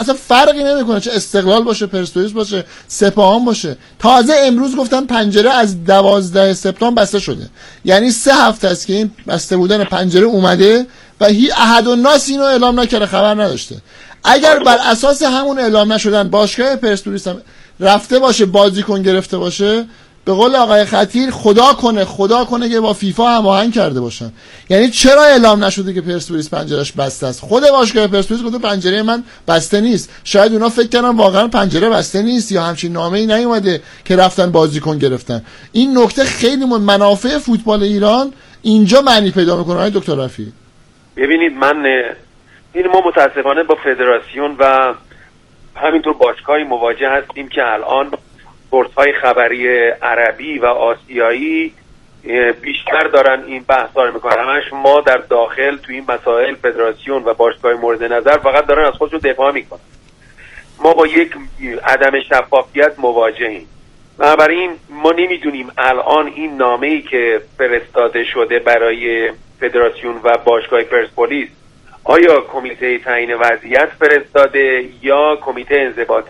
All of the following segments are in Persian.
اصلا فرقی نمیکنه چه استقلال باشه، پرسپولیس باشه، سپاهان باشه. تازه امروز گفتن پنجره از 12 سپتامبر بسته شده، یعنی 3 هفته است که این بسته بودن پنجره اومده و احد الناس اینو اعلام نکرده، خبر نداشته. اگر بر اساس همون اعلام نشدن باشگاه پرسپولیس هم رفته باشه بازیکن گرفته باشه، به قول آقای خطیر خدا کنه که با فیفا هماهنگ کرده باشن. یعنی چرا اعلام نشده که پرسپولیس پنجرهش بسته است؟ خود باشگاه پرسپولیس گفته پنجره من بسته نیست. شاید اونا فکر کردن واقعا پنجره بسته نیست یا همچین نامه‌ای نیومده که رفتن بازیکن گرفتن. این نکته خیلی منافع فوتبال ایران اینجا معنی پیدا میکنه. آقای دکتر رفیعی ببینید، ما متاسفانه با فدراسیون و همینطور باشگاهی مواجه هستیم که الان سورس‌های خبری عربی و آسیایی بیشتر دارن این بحثا رو میکنن. همش ما در داخل تو این مسائل فدراسیون و باشگاه مورد نظر فقط دارن از خودشون دفاع میکنن. ما با یک عدم شفافیت مواجهیم. بنابراین ما نمیدونیم الان این نامه‌ای که فرستاده شده برای فدراسیون و باشگاه پرسپولیس آیا کمیته تعیین وضعیت فرستاده یا کمیته انضباطی.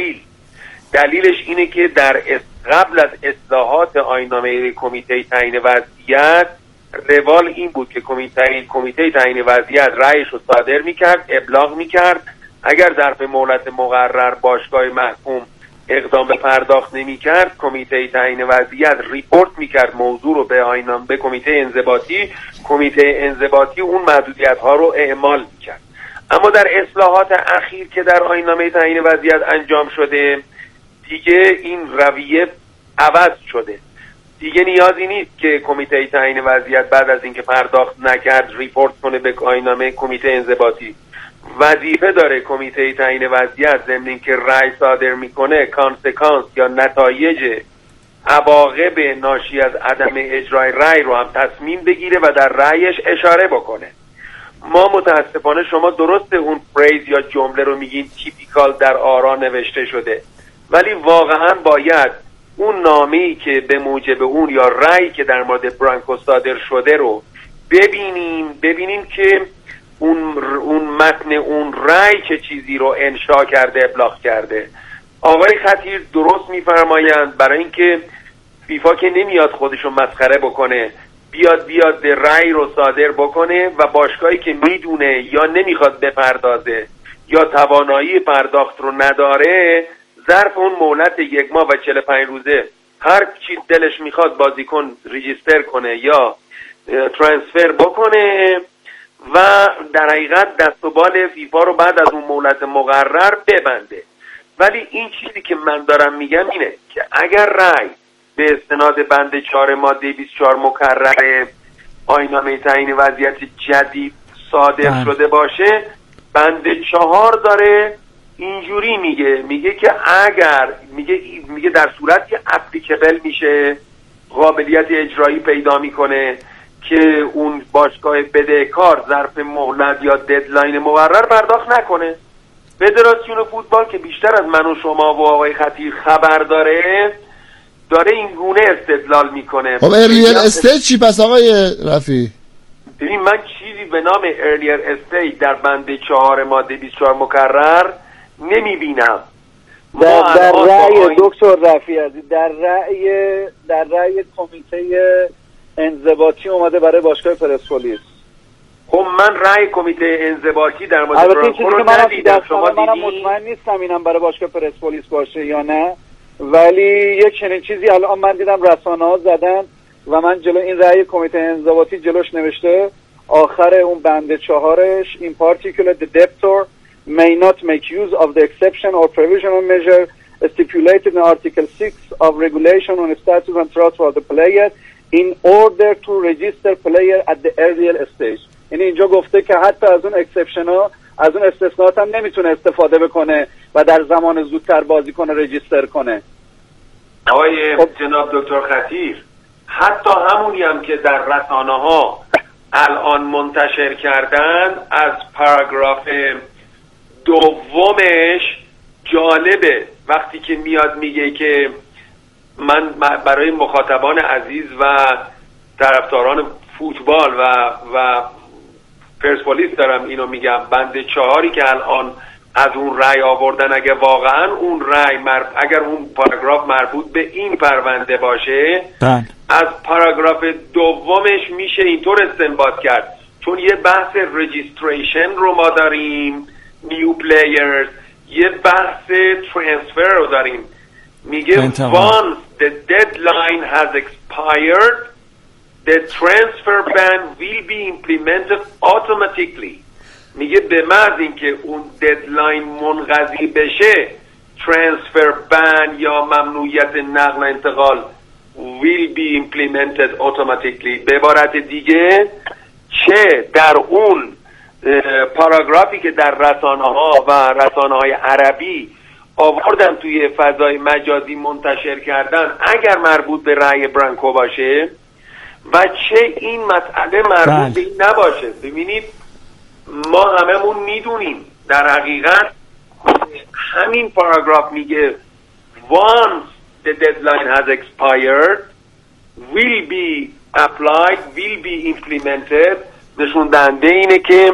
دلیلش اینه که قبل از اصلاحات آیین‌نامه کمیته تعیین وضعیت روال این بود که کمیته تعیین وضعیت رأیش رو صادر میکرد، ابلاغ میکرد. اگر ظرف مهلت مقرر باشگاه محکوم اقدام به پرداخت نمیکرد، کمیته تعیین وضعیت ریپورت میکرد موضوع رو به کمیته انضباطی. کمیته انضباطی اون محدودیت ها رو اعمال میکرد. اما در اصلاحات اخیر که در آیین‌نامه تعیین وضعیت انجام شده، دیگه این رویه عوض شده. دیگه نیازی نیست که کمیته تعیین وضعیت بعد از اینکه پرداخت نکرد ریپورت کنه به آیین‌نامه کمیته انضباطی. وظیفه داره کمیته تعیین وضعیت ضمن اینکه رأی صادر میکنه کانسکانس یا نتایج عواقب ناشی از عدم اجرای رأی رو هم تصمیم بگیره و در رأیش اشاره بکنه. ما متاسفانه شما درست اون فریز یا جمله رو میگین تیپیکال در آرا نوشته شده، ولی واقعا باید اون نامه‌ای که به موجب اون یا رأی که در مورد برانکو صادر شده رو ببینیم که اون متن اون رأی چه چیزی رو انشا کرده، ابلاغ کرده. آقای خطیر درست میفرمایند، برای اینکه فیفا که نمیاد خودشو مسخره بکنه، بیاد رأی رو صادر بکنه و باشگاهی که میدونه یا نمیخواد بپردازه یا توانایی پرداخت رو نداره، ظرف اون مهلت 1 ماه و 45 روزه هر چی دلش میخواد بازیکن ریجیستر کنه یا ترانسفر بکنه و در حقیقت دست و بال فیفا رو بعد از اون مهلت مقرر ببنده. ولی این چیزی که من دارم میگم اینه که اگر رأی به استناد بند 4 ماده 24 مکرر آیین‌نامه تعیین وضعیت جدید صادر شده باشه، بند 4 داره اینجوری میگه که اگر میگه در صورتی اپلیکبل میشه، قابلیت اجرایی پیدا میکنه که اون باشگاه بدهکار ظرف مهلت یا ددلاین مقرر پرداخت نکنه. فدراسیون فوتبال که بیشتر از من و شما و آقای خطیر خبر داره این گونه استدلال میکنه. خب ارلیر استیج چی پس آقای رفیعی؟ ببین، من چیزی به نام ارلیر استیج در بند 4 ماده 24 مکرر نمیبینم. در رأی دکتر رفیعی عزیز در رأی کمیته انضباطی اومده برای باشگاه پرسپولیس. خب من رأی کمیته انضباطی در مورد برانکو رو ندیدم. شما دیدی؟ منم مطمئن نیستم اینم برای باشگاه پرسپولیس باشه یا نه، ولی یک چنین چیزی الان من دیدم رسانه‌ها زدن و من جلو این رأی کمیته انضباطی جلوش نوشته آخر اون بند 4ش in particular the debtor may not make use of the exception or provisional measure stipulated in Article 6 of Regulation on Status and Transfer of the Player in order to register player at the earlier stage. یعنی اینجا گفته که حتی از اون اکسپشن ها، از اون استثناءات هم نمیتونه استفاده بکنه و در زمان زودتر بازیکن رجیستر کنه. آقای جناب دکتر خطیر، حتی همونی هم که در رسانه ها الان منتشر کردن از پاراگراف 2 جالبه، وقتی که میاد میگه که من برای مخاطبان عزیز و طرفداران فوتبال و پرسپولیس دارم اینو میگم، بند 4 که الان از اون رأی آوردن. اگه واقعا اون رأی اگر اون پاراگراف مربوط به این پرونده باشه، از پاراگراف دومش میشه اینطور استنباط کرد، چون یه بحث رجیستریشن رو ما داریم، نیو پلیرز، یه بحث ترانسفر رو داریم. میگه once the deadline has expired the transfer ban will be implemented automatically. میگه به محض اینکه اون ددلاین منقضی بشه، ترانسفر بن یا ممنوعیت نقل و انتقال will be implemented automatically. به عبارت دیگه چه در اون پاراگرافی که در رسانه‌ها و رسانه‌های عربی آوردن توی فضای مجازی منتشر کردن، اگر مربوط به رأی برانکو باشه و چه این مسئله مربوط به این نباشه. ببینید ما هممون میدونیم در حقیقت همین پاراگراف میگه once the deadline has expired will be applied will be implemented. نشون دهنده اینه که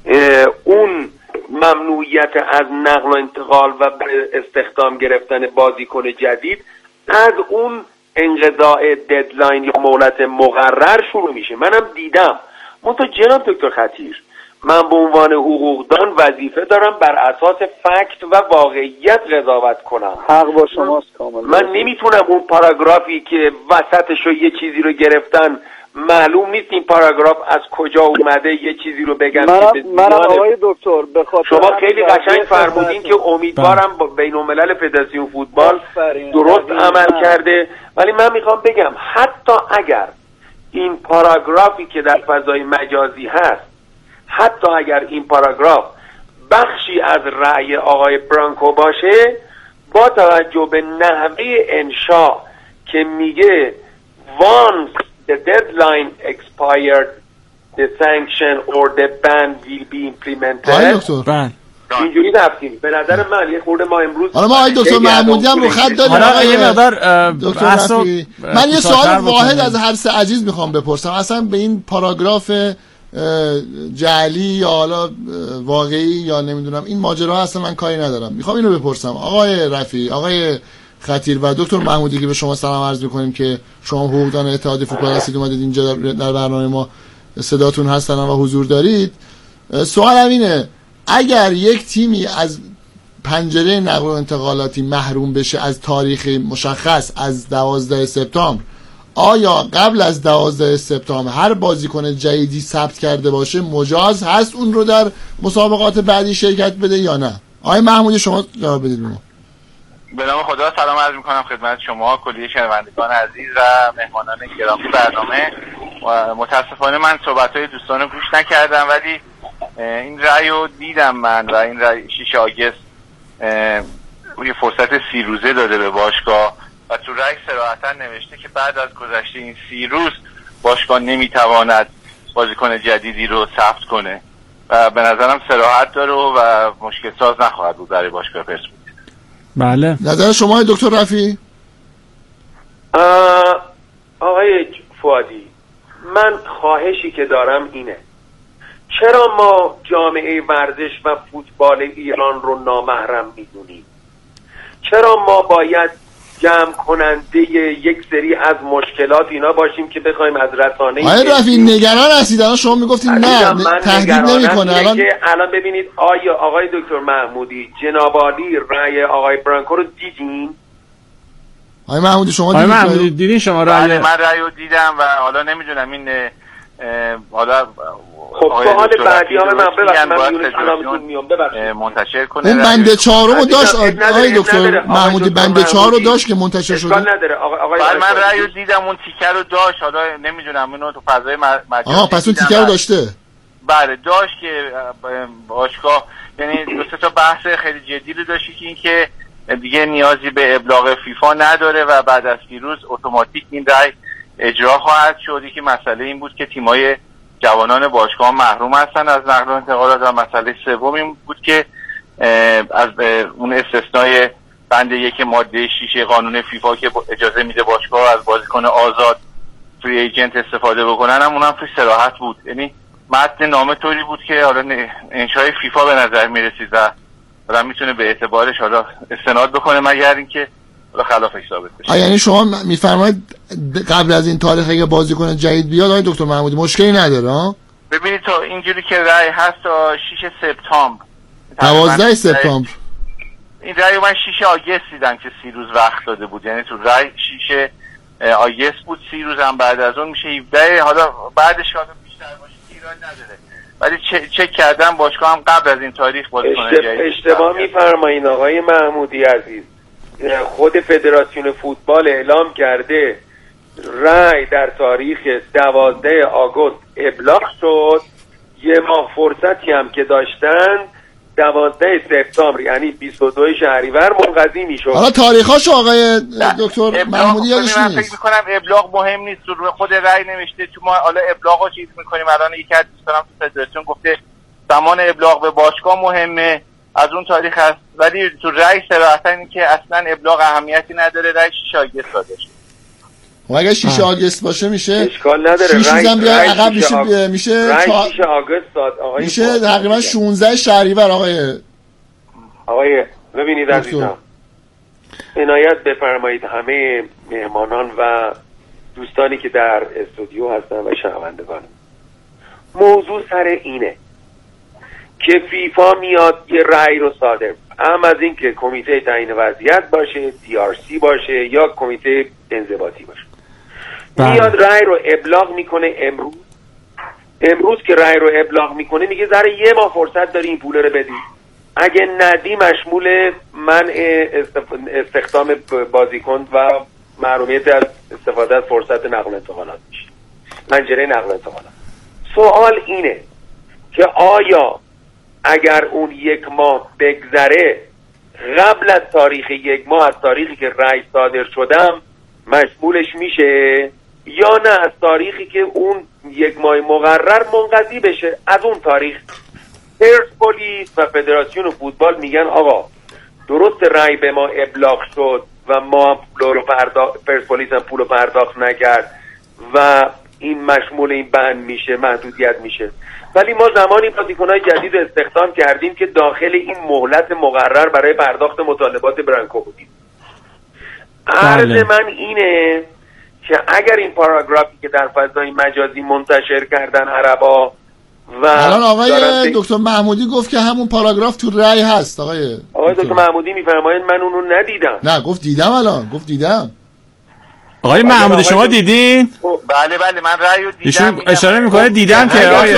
اون ممنوعیت از نقل و انتقال و استخدام گرفتن بازیکن جدید از اون انقضاء ددلاین یا مهلت مقرر شروع میشه. منم دیدم. منتها جناب دکتر خطیر، من به عنوان حقوقدان وظیفه دارم بر اساس فکت و واقعیت قضاوت کنم. حق با شماست کاملا. من نمیتونم اون پاراگرافی که وسطشو یه چیزی رو گرفتن معلوم نیست این پاراگراف از کجا اومده یه چیزی رو بگم. منم آقای دکتر به خاطر شما خیلی قشنگ فرمودین که امیدوارم با بین‌الملل فدراسیون فوتبال درست عمل کرده، ولی من میخوام بگم حتی اگر این پاراگرافی که در فضای مجازی هست، حتی اگر این پاراگراف بخشی از رأی آقای برانکو باشه، با توجه به نحوه انشاء که میگه once the deadline expired the sanction or the ban will be implemented. اینجوری رفتیم. به نظر من یه خورده ما امروز حالا ما آقای دکتر محمودی هم رو خط داریم. دکتر رفی، من یه سوال واحد از هر سه عزیز میخوام بپرسم. اصلا به این پاراگراف جعلی یا حالا واقعی یا نمیدونم این ماجرا اصلا من کاری ندارم. میخوام اینو بپرسم آقای رفی، آقای خطیر و دکتر محمودی که به شما سلام عرض میکنیم که شما حقوقدان اتحاد فوتبال هستید، اومدید اینجا در برنامه ما صداتون هستن و حضور دارید. سوالم اینه اگر یک تیمی از پنجره نقل و انتقالاتی محروم بشه از تاریخ مشخص از 12 سپتامبر، آیا قبل از 12 سپتامبر هر بازیکن جدیدی ثبت کرده باشه مجاز هست اون رو در مسابقات بعدی شرکت بده یا نه؟ آقای محمودی شما جواب بدید. به نام خدا سلام عرض میکنم خدمت شما کلیه شنوندگان عزیز و مهمانان گرامی برنامه. و متاسفانه من صحبت‌های دوستان رو گوش نکردم، ولی این رأی رو دیدم من و این رأی 6 آگوست یه فرصت 30 روزه داده به باشگاه و تو رأی صراحتاً نوشته که بعد از گذشته این 30 روز باشگاه نمیتواند بازیکن جدیدی رو ثبت کنه و به نظرم صراحت داره و مشکل ساز نخواهد بود برای باشگاه پرسپولیس. بله. نظر شما دکتر رفی؟ آقای فؤادی، من خواهشی که دارم اینه، چرا ما جامعه ورزش و فوتبال ایران رو نامحرم میدونیم؟ چرا ما باید جمع کننده یک سری از مشکلات اینا باشیم که بخوایم از رسانه آقای رفی نگران هستید؟ الان شما میگفتید نه تهدید نمیکنه. الان ببینید آیا آقای دکتر محمودی جناب عالی رأی آقای برانکو رو دیدین؟ آقای محمودی شما دیدین شما رأی؟ من رأی رو دیدم و حالا نمیدونم این حالا خب سوال بعدی ها من ببخشید منتشر کنه. اون بند 4 رو داشت آقای دکتر محمودی، بند 4 رو داشت که منتشر شده. نداره آقای من رأی رو دیدم اون تیکر رو داشت، حالا نمیدونم اینو تو فضای مجازی پس اون تیکر رو داشته. بله داشت که باشگاه یعنی دو سه تا بحث خیلی جدی رو داشتی که این که دیگه نیازی به ابلاغ فیفا نداره و بعد از پیروز اتوماتیک این رأی اجرا خواهد شد. که مسئله این بود که تیمای جوانان باشگاه محروم هستن از نقل و انتقالات و مسئله سوم این بود که از اون استثنای بند 1 ماده 6 قانون فیفا که اجازه میده باشگاه از بازیکن آزاد فری ایجنت استفاده بکنن هم اونم توی صراحت بود. یعنی متن نامه طوری بود که حالا انشای فیفا به نظر میرسید و آدم میتونه به اعتبارش حالا استناد بکنه مگر اینکه خلافش ثابت بشه. یعنی شما میفرمایید قبل از این تاریخ اگه بازیکن جدید بیاد آقای دکتر محمودی مشکلی نداره ها؟ ببینید تا اینجوری که رأی هست تا 6 سپتامبر 12 سپتامبر این رأی من 6 آگست دیدم که 30 روز وقت داده بود، یعنی تو رأی 6 آگست بود، 30 روز هم بعد از اون میشه 17. حالا بعدش حالا بیشتر باشه ایران نداره، ولی چک کردم باشگاه هم قبل از این تاریخ بازیکن جدید. اشتباه میفرمایید آقای محمودی عزیز، خود فدراسیون فوتبال اعلام کرده رأی در تاریخ 12 آگوست ابلاغ شد، یه ماه فرصتی هم که داشتن 12 سپتامبر یعنی 22 شهریور منقضی میشد. حالا تاریخاش آقای دکتر محمودی یادش من نیست. فکر میکنم ابلاغ مهم نیست، رو خود رأی نوشته تو ما حالا ابلاغو چیز میکنیم. الان یکی از دوستانم تو فدراسیون گفته زمان ابلاغ به باشگاه مهمه، از اون تاریخ هست، ولی تو رأی صراحتا این که اصلا ابلاغ اهمیتی نداره، رأی 6 آگست داده شد. و اگه 6 آگست باشه میشه اشکال نداره، 6 روزم بیاد عقب میشه رأی 6 آگست داد آقای میشه تقریبا 16 شهریور. آقای ببینید عزیزم عنایت بفرمایید همه مهمانان و دوستانی که در استودیو هستن و شنوندگان، موضوع سر اینه که فیفا میاد یه رأی رو صادر، هم از این که کمیته تعیین وضعیت باشه، DRC باشه یا کمیته انضباطی باشه، میاد رأی رو ابلاغ میکنه. امروز که رأی رو ابلاغ میکنه میگه ذره یه ماه فرصت داری این پول رو بدی، اگه ندی مشمول منع استخدام بازیکن و محرومیت از استفاده از فرصت نقل و انتقالات میشه، پنجره نقل و انتقالات. سوال اینه که آیا اگر اون یک ماه بگذره قبل از تاریخ یک ماه از تاریخی که رأی صادر شدم مشمولش میشه یا نه از تاریخی که اون یک ماه مقرر منقضی بشه از اون تاریخ. پرسپولیس و فدراسیون فوتبال میگن آقا درست رأی به ما ابلاغ شد و ما پرسپولیس هم پول رو پرداخت نکرد و این مشمول این بند میشه، محدودیت میشه، ولی ما زمانی بازیکن‌های جدید استخدام کردیم که داخل این مهلت مقرر برای پرداخت مطالبات برانکو بودیم. عرض من اینه که اگر این پاراگرافی که در فضای مجازی منتشر کردن عربا و الان آقای دکتر محمودی گفت که همون پاراگراف تو رأی هست. آقای دکتر محمودی میفرمایند من اونو ندیدم. نه گفت دیدم، الان گفت دیدم. آقای محمودی شما دیدین؟ بله من رأی رو دیدم. ایشون اشاره میکنه دیدم که آقای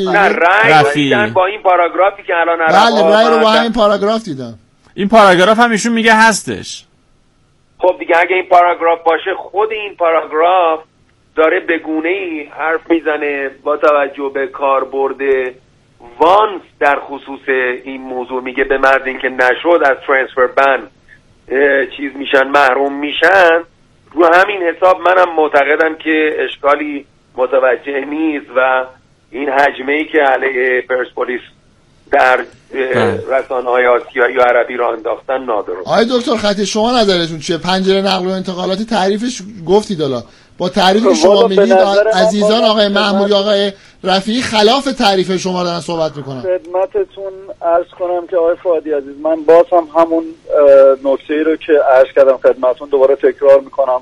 رأی با این پاراگرافی که الان بله رأی رو با این پاراگراف دیدم. این پاراگراف هم ایشون میگه هستش. خب دیگه اگه این پاراگراف باشه خود این پاراگراف داره به گونه‌ای حرف میزنه با توجه به کاربرد وانس در خصوص این موضوع، میگه به محض اینکه نشد از ترانسفر بن چیز میشن، محروم میشن. رو همین حساب منم معتقدم که اشکالی متوجه نیست و این هجمه‌ای که علیه پرسپولیس در رسانه‌های آسیایی و عربی را انداختن نادرست. آقای دکتر خطی شما نظرتون چیه؟ پنجره نقل و انتقالاتی تعریفش گفتید، حالا با تعریفی که شما میگید عزیزان آقای محمودی آقای رفیعی خلاف تعریف شما دارن صحبت میکنن. خدمتتون عرض کنم که آقای فؤادی عزیز، من باز هم همون نکته‌ای رو که عرض کردم خدمتتون دوباره تکرار میکنم.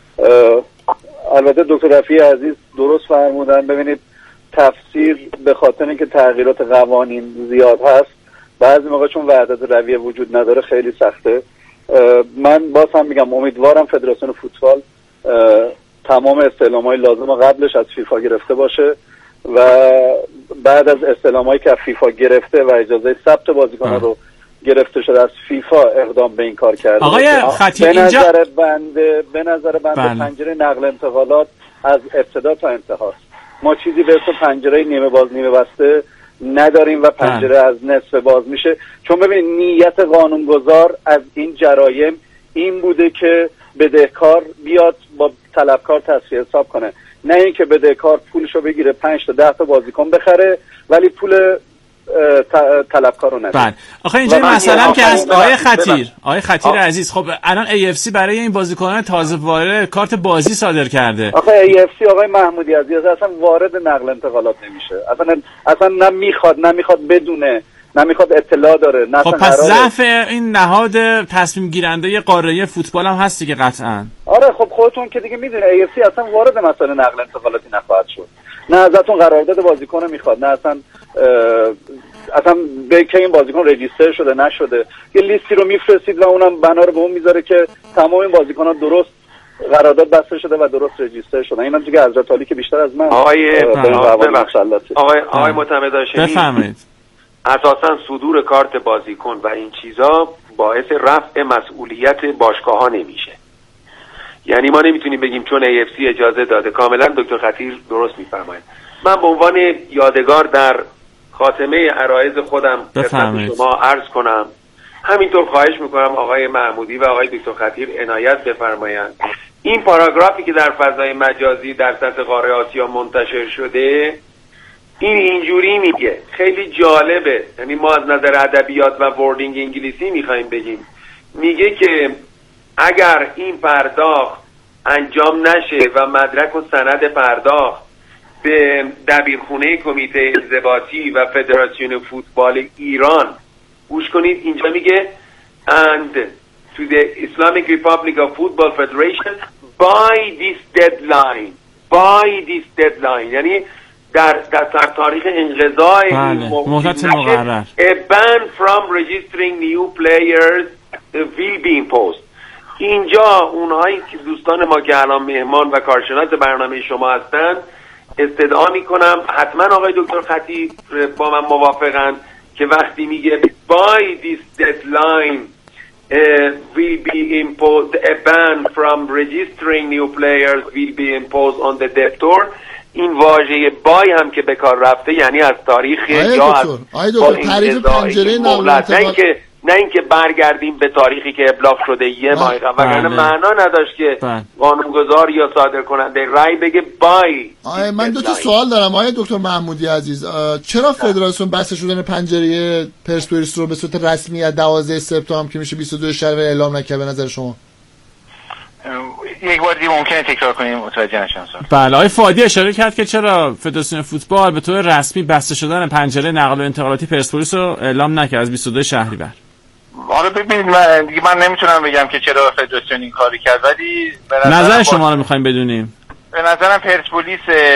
البته دکتر رفیعی عزیز درست فرمودن. ببینید تفسیر به خاطر اینکه تغییرات قوانین زیاد هست بعضی موقع چون وحدت رویه وجود نداره خیلی سخته. من باز هم میگم امیدوارم فدراسیون فوتبال تمام استعلام‌های لازم رو قبلش از فیفا گرفته باشه و بعد از استعلام‌هایی که از فیفا گرفته و اجازه ثبت بازیکن‌ها رو گرفته شده از فیفا اقدام به این کار کرده. آقای خطی به نظر بنده پنجره نقل انتقالات از ابتدا تا انتهاست. ما چیزی به اسم پنجره نیمه باز نیمه بسته نداریم و پنجره از نصف باز میشه. چون ببینید نیت قانونگذار از این جرایم این بوده که بدهکار بیاد با طلبکار تصفیه حساب کنه، نه اینکه بدهکار پولشو بگیره 5 تا 10 تا بازیکن بخره ولی پول طلبکار رو نده. بله آخه اینجا مثلا که از آقای خطیر عزیز، خب الان AFC برای این بازیکنان تازه وارد کارت بازی صادر کرده. آخه AFC آقای محمودی عزیز اصلا وارد نقل انتقالات نمیشه، اصلا نمیخواد بدونه نه میخواد اطلاع داره، نه خب پس ضعف این نهاد تصمیم گیرنده قاره فوتبال هم هست دیگه قطعا. آره خب خودتون که دیگه میدونید AFC اصلا وارد مسائل نقل انتقالاتی نخواهد شد، نه ازتون قرارداد بازیکن میخواد، نه اصلا به که این بازیکن رجیستر شده نشده، یه لیستی رو میفرستید و اونم بنا رو به اون میذاره که تمام این بازیکن‌ها درست قرارداد بسته شده و درست رجیستر شدن. اینا دیگه حضرت علی که بیشتر از من آقای معتمد هاشمی بفرمایید. اساسا صدور کارت بازیکن و این چیزا باعث رفع مسئولیت باشگاه‌ها نمیشه. یعنی ما نمیتونیم بگیم چون AFC اجازه داده. کاملا دکتر خطیر درست میفرمایند. من به عنوان یادگار در خاتمه عرایض خودم خدمت شما عرض کنم، همینطور خواهش میکنم آقای محمودی و آقای دکتر خطیر عنایت بفرمایند. این پاراگرافی که در فضای مجازی در سطح قاره آسیا منتشر شده اینجوری میگه، خیلی جالبه، یعنی ما از نظر ادبیات و وردینگ انگلیسی میخوایم بگیم، میگه که اگر این پرداخت انجام نشه و مدرک و سند پرداخت به دبیرخونه کمیته انضباطی و فدراسیون فوتبال ایران، گوش کنید اینجا میگه and to the Islamic Republic of Football Federation by this deadline یعنی در تاریخ انقضای مهلت مقرر a ban from registering new players will be imposed. اینجا اونهایی که دوستان ما که الان مهمان و کارشناس برنامه شما هستن استدعا میکنم حتما آقای دکتر خطیب با من موافقن که وقتی میگه by this deadline will be imposed a ban from registering new players will be imposed on the debtor، این واژه بای هم که به کار رفته یعنی از تاریخ یا از تعریف پنجره نقل نه اینکه برگردیم به تاریخی که ابلاغ شده یه ماه قبل، وگرنه معنا نداشت که قانونگذار یا صادر کننده رأی بگه بای. من دو تا سوال دارم آقای دکتر محمودی عزیز. چرا فدراسیون بسته شدن پنجره پرسپولیس رو به صورت رسمی از 12 سپتامبر که میشه 22 شهریور اعلام نکرد به نظر شما؟ یک بار دیگه ممکنه تکرار کنیم متوجه نشم. بله آقای فادی اشاره کرد که چرا فدراسیون فوتبال به طور رسمی بسته شدن پنجره نقل و انتقالاتی پرسپولیس رو اعلام نکرد از 22 شهریور. آره ببینید من نمیتونم بگم که چرا فدراسیون این کاری کرد، ولی نظر شما رو میخوایم بدونیم. به نظرم پرسپولیس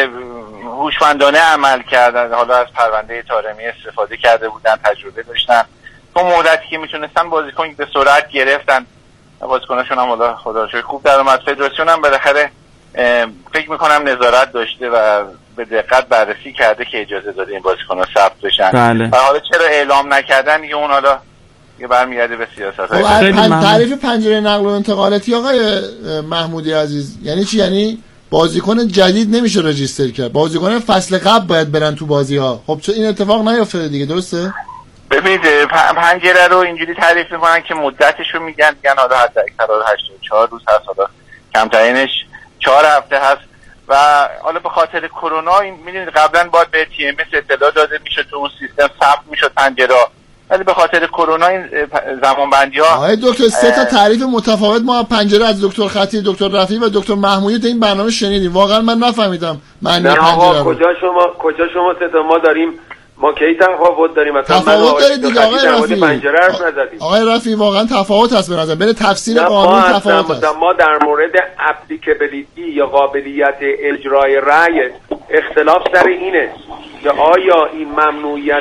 هوشمندانه عمل کرد، حالا از پرونده طارمی استفاده کرده بودن، تجربه داشتن، تو مدتی که میتونستن بازیکن به سرعت گرفتن، بازیکناشون هم حالا خدا رو شکر خوب در اومد. فدراسیون هم بالاخره فکر میکنم نظارت داشته و به دقت بررسی کرده که اجازه داده این بازیکن‌ها ثبت بشن. بله. و حالا چرا اعلام نکردن دیگه اون حالا یه برمیگرده به سیاست. تعریف پنجره نقل و انتقالاتی آقای محمودی عزیز یعنی چی؟ یعنی بازیکن جدید نمیشه رجیستر کرد، بازیکن فصل قبل باید برن تو بازی‌ها. خب چه این اتفاق نیافتاده دیگه، درسته؟ ببینید پنجره رو اینجوری تعریف میکنن که مدتش رو میگن حالا حتی قرار 84 روز هست، حالا کمترینش 4 هفته هست و حالا به خاطر کرونا این میدونید قبلا باید به TMS اطلاع داده میشه، تو اون سیستم ثبت میشد پنجره، ولی به خاطر کرونا این زمانبندی ها. آقای دکتر سه تا تعریف متفاوت ما پنجره از دکتر خطیر، دکتر رفیعی و دکتر محمودی تو این برنامه شنیدیم. واقعا من نفهمیدم معنی پنجره. کجا شما سه تا ما داریم، ما کی تفاوت داریم؟ مثلا تفاوت دارید دیگه آقای رفیعی. پنجره حرف نزدیم. آقای رفیعی واقعا تفاوت هست به نظر، بین تفسیر قانون تفاوت هست. ما در مورد اپلیکابیلیتی یا قابلیت اجرای رأی اختلاف سر اینه که آیا این ممنوعیت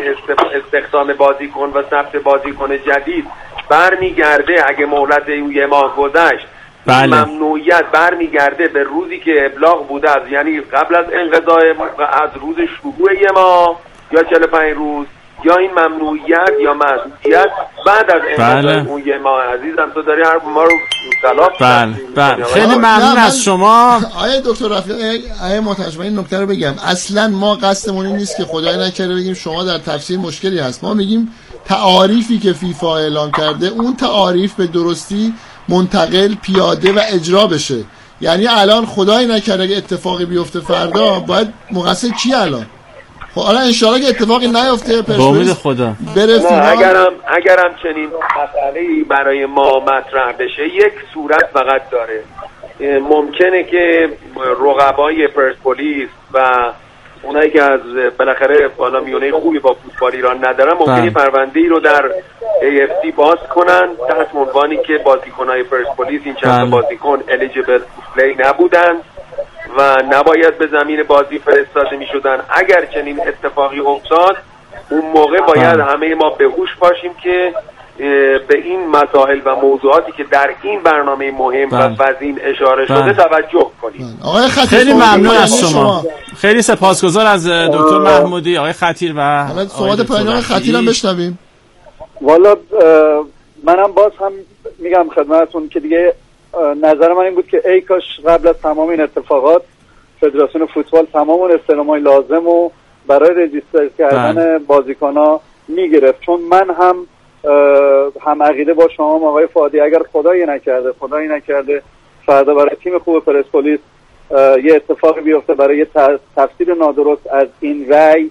استخدام بازیکن و ثبت بازیکن جدید برمیگرده اگه مهلت یه ماه گذشت، بله. ممنوعیت برمیگرده به روزی که ابلاغ بوده از یعنی قبل از انقضای از روز شروع یه ماه یا 45 روز، یا این ممنوعیت یا محدودیت بعد از انقضای اون یه ماه. عزیزم تو داری هر ما رو طلاق. بله خیلی ممنون از شما آقای دکتر رفیعی. آقای محترم این نکته رو بگم، اصلا ما قصدمون این نیست که خدای نکرده بگیم شما در تفسیر مشکلی هست. ما میگیم تعاریفی که فیفا اعلام کرده اون تعاریف به درستی منتقل، پیاده و اجرا بشه. یعنی الان خدای نکرده اگه اتفاقی بیفته فردا باید مقصر کی الان؟ خب الان انشالله که اتفاقی نیفته پرسپولیس خدا بره فینال. اگرم چنین مسئله‌ای برای ما مطرح بشه یک صورت فقط داره. ممکنه که رقبای پرسپولیس و اونایی که از بالاخره بالا میونه خوبی با فوتبال ایران ندارن ممکنه پرونده‌ای رو در AFC باز کنن تحت عنوانی که بازیکن‌های پرسپولیس این چند بازیکن الیجیبل پلی نبودن و نباید به زمین بازی فرستاده می‌شدن. اگر چنین اتفاقی افتاد اون موقع باید همه ما به هوش باشیم که به این مسائل و موضوعاتی که در این برنامه مهم و وزین اشاره شده توجه کنیم. آقای خطیر خیلی ممنون از شما. خیلی سپاسگزار از دکتر محمودی، آقای خطیر و حالا صحبت پایان خطیر هم بشنویم. والا منم باز هم میگم خدمتتون که دیگه نظر من این بود که ای کاش قبل از تمام این اتفاقات فدراسیون فوتبال تمام اون استعلامات لازم و برای رجیستر کردن بازیکن‌ها میگرفت، چون من هم عقیده با شما آقای فادی اگر خدایی نکرده فردا برای تیم خوب پرسپولیس یه اتفاقی بیفته برای تفسیر نادرست از این رأی،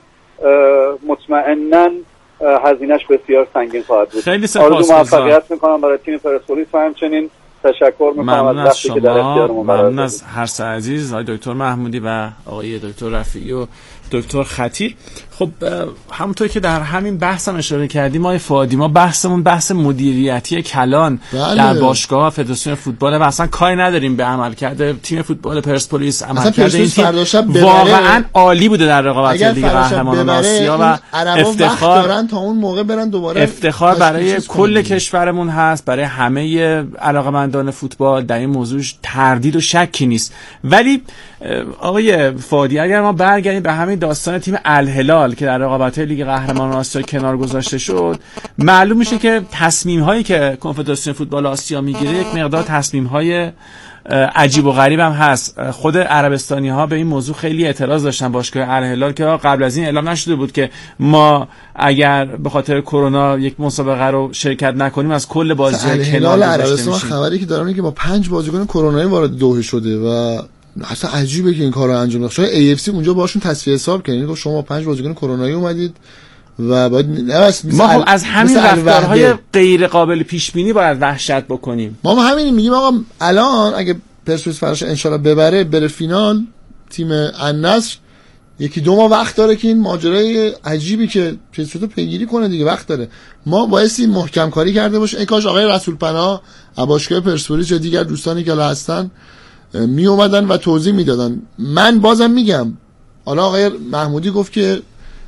مطمئناً هزینه‌اش بسیار سنگین خواهد بود. خیلی سپاسگزارم. آرزو موفقیت میکنم برای تیم پرسپولیس و همچنین تشکر میکنم از وقتی که در اختیارمون ممنون از هر سه عزیز، آقای دکتر محمودی و آقای دکتر رفیعی و دکتر خطیر. خب همونطور که در همین بحث هم اشاره کردیم آقای فادی، ما بحثمون بحث مدیریتی کلان در باشگاه فدراسیون فوتبال و اصلا کاری نداریم به عملکرد تیم فوتبال پرسپولیس. عملکرد این تیم واقعا عالی بوده در رقابت لیگ قهرمانان آسیا و افتخار دارن تا اون موقع برن دوباره. افتخار برای کل کشورمون هست، برای همه علاقه‌مندان فوتبال، در این موضوع تردید و شکی نیست. ولی آقای فادی اگر ما برگردیم به همین داستان تیم الهلال که در رقابت لیگ قهرمانان آسیا کنار گذاشته شد، معلوم میشه که تصمیم‌هایی که کنفدراسیون فوتبال آسیا میگیره یک مقدار تصمیم‌های عجیب و غریب هم هست. خود عربستانی‌ها به این موضوع خیلی اعتراض داشتن باشگاه الهلال که قبل از این اعلام نشده بود که ما اگر به خاطر کرونا یک مسابقه رو شرکت نکنیم از کل بازی‌های کنار گذاشته میشیم. خبری که دارم اینه که با 5 بازیکن کرونایی وارد دوحه شده و اصلا عجیبه که این کارو انجام داد. شاید AFC اونجا باشون تصفیه حساب کنه، یعنی شما 5 بازیکن کرونایی اومدید و باید ما از همین رفتارهای غیر قابل پیش بینی باید وحشت بکنیم. ما همین میگیم آقا الان اگه پرسپولیس فراش ان شاء الله ببره بره فینال تیم النصر، یکی دو ماه وقت داره که این ماجرای عجیبی که پرسپولیس پیگیری کنه دیگه وقت داره. ما بایستی محکم کاری کرده باشه. ای کاش آقای رسول پناه باشگاه پرسپولیس یا دیگر دوستانی که هستن می اومدن و توضیح میدادن. من بازم میگم حالا آقای محمودی گفت که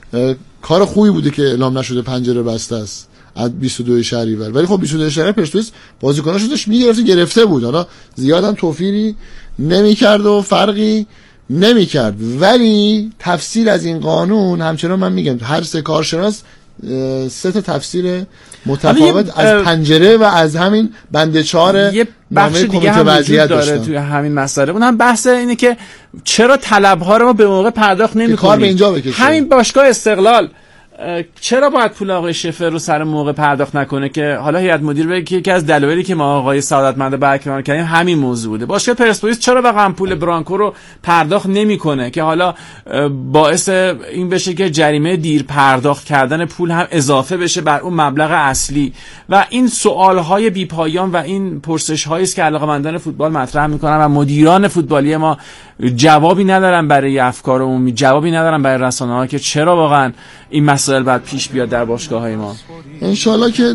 کار خوبی بوده که اعلام نشده پنجره بسته است از 22 شهریور، ولی خب 22 شهریور پرسپولیس بازیکناشو داشت گرفته بود، حالا زیادم توفیری نمیکرد و فرقی نمیکرد. ولی تفسیر از این قانون همچنان من میگم هر سه کارشناس سه تا تفسیر متفاوت از پنجره و از همین بند 4 یه بخش دیگه هم وجود داره توی همین مسئله. اون هم بحث اینه که چرا طلب‌ها رو ما به موقع پرداخت نمی‌کنیم. همین باشگاه استقلال چرا باید پول آقای شفر رو سر موقع پرداخت نکنه که حالا هیئت مدیره بگه که یکی از دلایلی که ما آقای سعادتمند برکنار کردیم همین موضوع بوده. باشگاه پرسپولیس چرا واقعا پول برانکو رو پرداخت نمیکنه که حالا باعث این بشه که جریمه دیر پرداخت کردن پول هم اضافه بشه بر اون مبلغ اصلی. و این سوالهای بی‌پایان و این پرسش‌هایی است که علاقه‌مندان فوتبال مطرح میکنن و مدیران فوتبالی ما جوابی ندارن برای افکار عمومی، جوابی ندارن برای رسانه‌ها که چرا واقعا این مسائل باید پیش بیاد در باشگاه‌های ما. انشالله که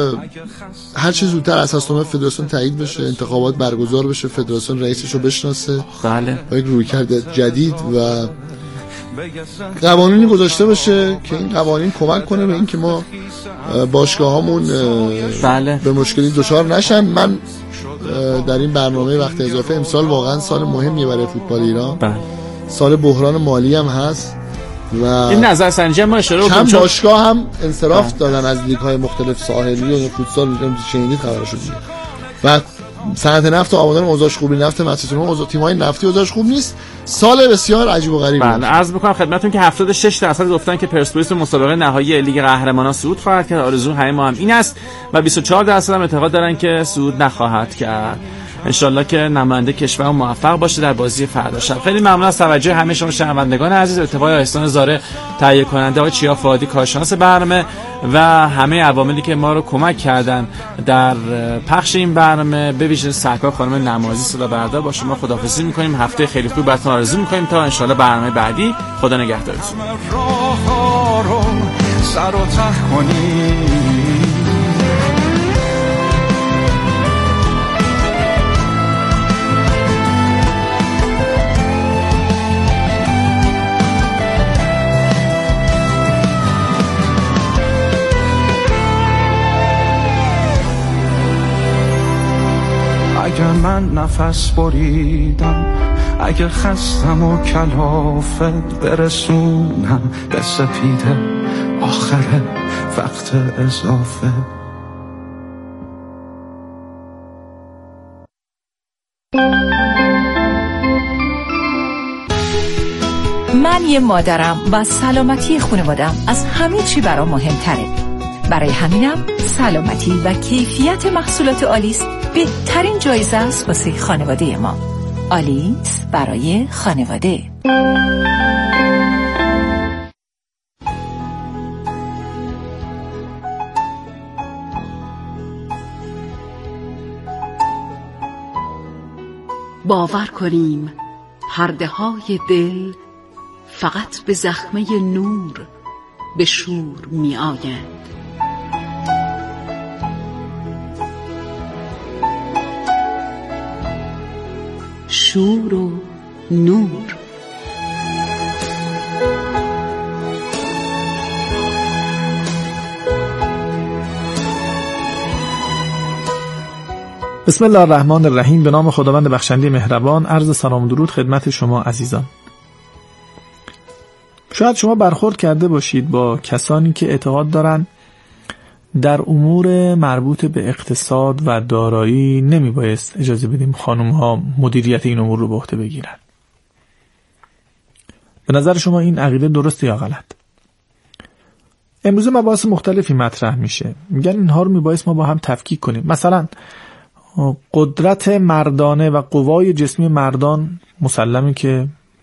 هر چه زودتر اساسنامه فدراسیون تایید بشه، انتخابات برگزار بشه، فدراسیون رئیسش رو بشناسه، بله، با یک رویکرد جدید و قوانینی گذاشته باشه که این قوانین کمک کنه به این که ما باشگاه‌هامون بله به مشکلی دچار نشن. من در این برنامه وقت اضافه امسال واقعا سال مهمیه برای فوتبال ایران. بله. سال بحران مالی هم هست و این نظرسنجی ما اشاره کردیم چند باشگاه هم انصراف دادن از لیگ‌های مختلف ساحلی و فوتسال شنیدید خبرشو دیگه. و صنعت نفت و آبادان اوضاعش خوب نیست، نفت مصرفی تیم‌های نفتی اوضاعش خوب نیست. سال بسیار عجیب و غریبی. بله، عرض می‌کنم خدمتتون که 76% گفتن که پرسپولیس به مسابقه نهایی لیگ قهرمانان صعود خواهد کرد. آرزو همه ما هم این است و 24% هم اعتقاد دارن که صعود نخواهد کرد. انشالله که نماینده کشور موفق باشه در بازی فردا شب. خیلی ممنون از توجه همه شما شنوندگان عزیز. اتفاقی احسان زاره تهیه کننده و چیا فادی کارشناس برنامه و همه عواملی که ما رو کمک کردن در پخش این برنامه، به ویژه سرکار خانم نمازی صدا بردار، با شما خداحافظی می‌کنیم. هفته خیلی خوب براتون آرزو می‌کنیم تا انشالله برنامه بعدی. خدا نگهدارتون. سر و ته کنی اگر من نفس بریدم، اگر خستم و کلافت برسونم به سپیده آخر وقت اضافه. من یه مادرم و سلامتی خانوادم از همه چی برام مهمتره. برای همینم سلامتی و کیفیت محصولات آلیس بهترین جایزه است واسه خانواده ما. آلیس برای خانواده. باور کنیم پرده های دل فقط به زخمه نور به شور می آیند. شور و نور. بسم الله الرحمن الرحیم. به نام خداوند بخشنده مهربان. عرض سلام و درود خدمت شما عزیزان. شاید شما برخورد کرده باشید با کسانی که اعتقاد دارن در امور مربوط به اقتصاد و دارایی نمی بایست اجازه بدیم خانم ها مدیریت این امور رو به عهده بگیرن. به نظر شما این عقیده درسته یا غلط؟ امروز مباحث مختلفی مطرح میشه. میگن اینها رو می بایست ما با هم تفکیک کنیم. مثلا قدرت مردانه و قوای جسمی مردان مسلمه که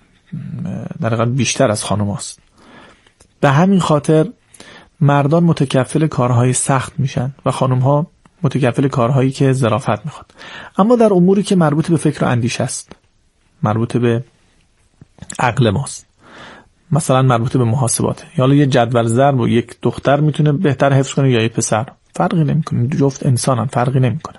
در حقیقت بیشتر از خانم هاست. به همین خاطر مردان متکفل کارهای سخت میشن و خانم ها متکفل کارهایی که ظرافت میخواد. اما در اموری که مربوط به فکر و اندیشه است، مربوط به عقل ماست، مثلا مربوط به محاسبات، یا حالا یه جدول ضرب و یک دختر میتونه بهتر حفظ کنه یا یک پسر، فرقی نمیکنه، جفت انسانن، فرقی نمیکنه.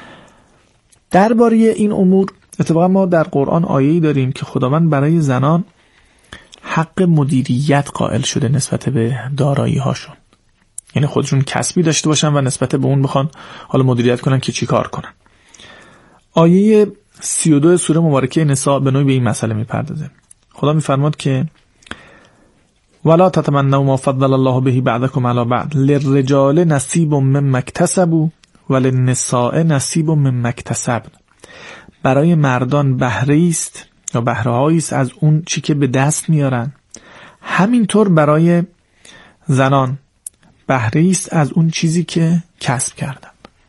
درباره این امور اتفاقا ما در قرآن آیه‌ای داریم که خداوند برای زنان حق مدیریت قائل شده نسبت به دارایی هاشون، یعنی خودشون کسبی داشته باشن و نسبت به اون بخوان حالا مدیریت کنن که چی کار کنن. آیه 32 سوره مبارکه نساء به نوعی به این مسئله میپردازه. خدا میفرماد که ولا تتمنوا ما فضل الله به بعضکم علی بعض للرجال نصیب مما اکتسبوا وللنساء نصیب مما اکتسبن. برای مردان بهره است یا بهره‌هایی است از اون چی که به دست میارن، همینطور برای زنان بهره است از اون چیزی که کسب کردن.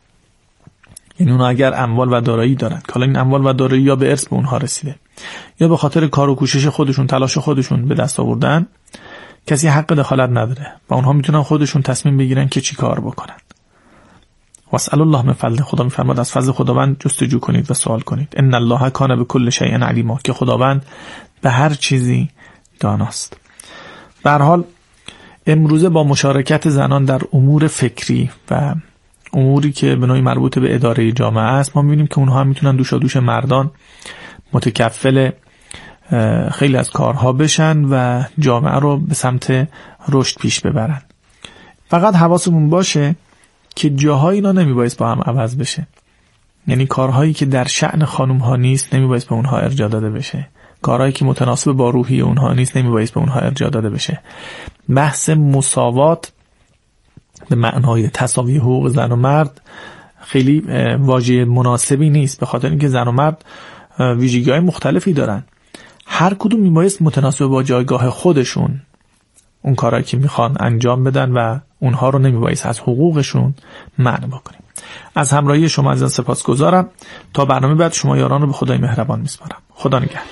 یعنی اونا اگر اموال و دارایی دارن که حالا این اموال و دارایی یا به ارث به اونها رسیده یا به خاطر کار و کوشش خودشون، تلاش خودشون به دست آوردن، کسی حق دخالت نداره و اونها میتونن خودشون تصمیم بگیرن که چی کار بکنن. واسأل الله من فضل. خدا میفرماد از فضل خداوند جستجو کنید و سوال کنید. ان الله کان بكل شیء علیما، که خداوند به هر چیزی داناست. به هر حال امروزه با مشارکت زنان در امور فکری و اموری که به نوعی مربوط به اداره جامعه است، ما می‌بینیم که اونها هم میتونن دوشا دوش مردان متکفل خیلی از کارها بشن و جامعه رو به سمت رشد پیش ببرن. فقط حواسمون باشه که جاهای اینا نمیبایست با هم عوض بشه. یعنی کارهایی که در شأن خانم ها نیست نمیبایست به اونها ارجاع داده بشه. کارهایی که متناسب با روحی اونها نیست نمیبایست به اونها ارجاع داده بشه. بحث مساوات به معنای تساوی حقوق زن و مرد خیلی واژه مناسبی نیست، به خاطر اینکه زن و مرد ویژگی‌های مختلفی دارن. هر کدوم میبایست متناسب با جایگاه خودشون اون کارهایی که میخوان انجام بدن و اونها رو نمیبایست از حقوقشون منع بکنیم. از همراهی شما عزیزان سپاسگزارم. تا برنامه بعد شما یاران رو به خدای مهربان میسپارم. خدا نگهدار.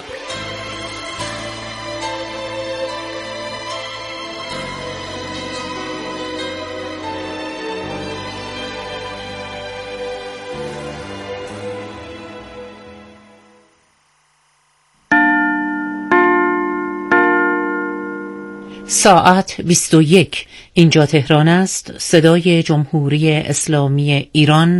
ساعت 21. اینجا تهران است. صدای جمهوری اسلامی ایران.